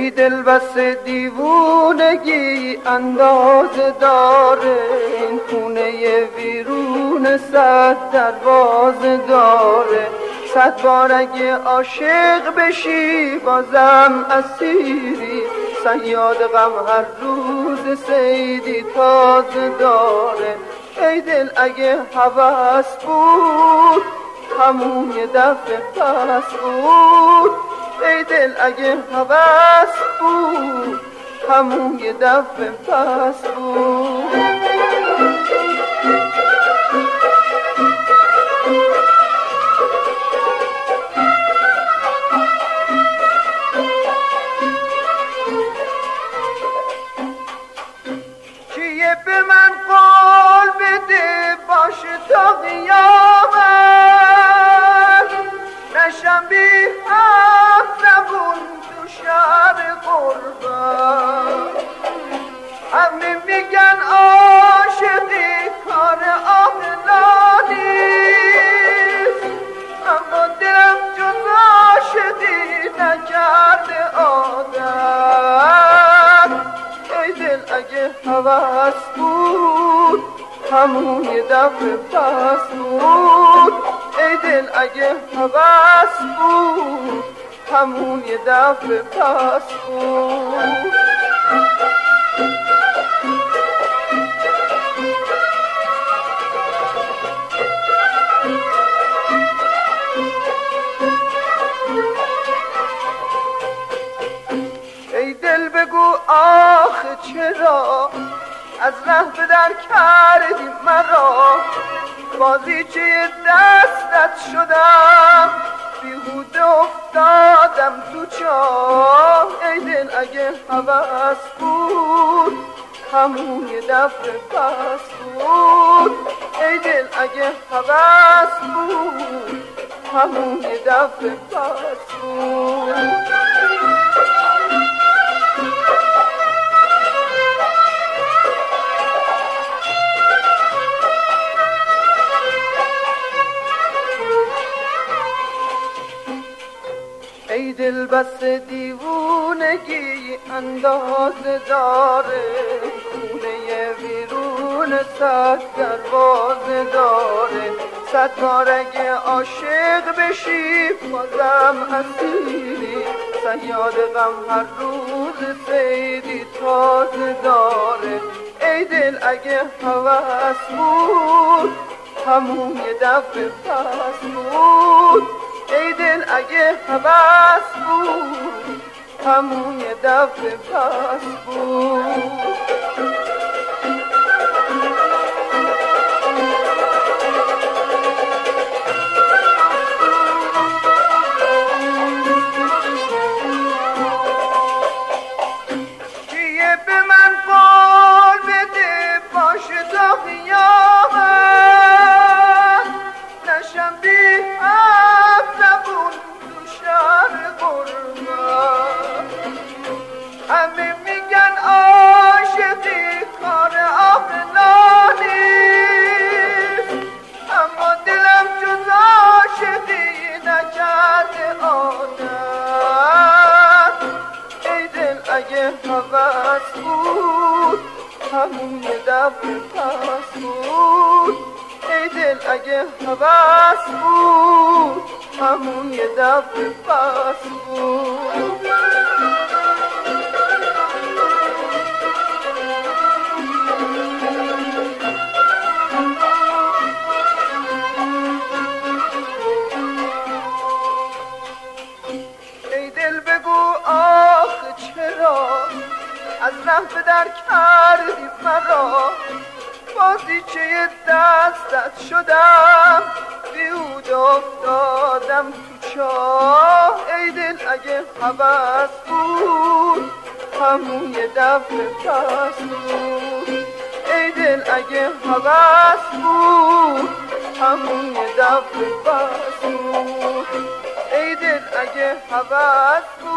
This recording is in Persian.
ای دل بس دیوونگی اندازه داره، این خونه ویرون 100 دروازه داره. 100 بار اگه عاشق بشی بازم اسیری، صیاد غم هر روز صیدی تازه داره. ای دل اگه هوس بود همون یه دفعه پس بود، ای دل اگه هوس بود همون یه دفعه پس بود. کیه به من قول بده باشه تا قیامت، نشم بی حق زبون تو شهر غربت. همه میگن عاشقی کار عاقلا نیست، اما دلم جز عاشقی نکرده عادت. ای دل اگه هوس بود همون یه دفعه پس بود، ای دل اگه هوس بود همون یه دفعه پس بود. ای دل بگو آخه چرا از ره به در کردی مرا، بازیچه دستت شدم بیهوده افتادم تو چاه. ای دل اگه هوس بود همون یه دفعه پس بود، ای دل اگه هوس بود همون یه دفعه پس بود. ای دل بس دیوونگی اندازه داره، خونه ویرون 100 دروازه داره. 100 بار اگه عاشق بشی بازم اسیری، صیاد غم هر روز صیدی تازه داره. ای دل اگه هوس بود همون یه دفعه پس بود، ای دل اگه هوس بود همون یه دفعه پس بود. کیه به من قول بده باشه تا قیامت، نشم بی حق زبون تو شهر غربت. همه میگن عاشقی کار عاقلا نیست، اما دلم جز عاشقی نکرده عادت. ای دل اگه هوس بود همون یه دفعه پس بود، ای دل اگه هوس بود همون یه دفعه پس بود. ای دل بگو آخه چرا از ره به در کردی مرا، بازیچه دستت شدم بیهوده افتادم تو چاه. ای دل اگه هوس بود همون یه دفعه پس بود، ای دل اگه هوس بود همون یه دفعه پس بود، ای دل اگه هوس بود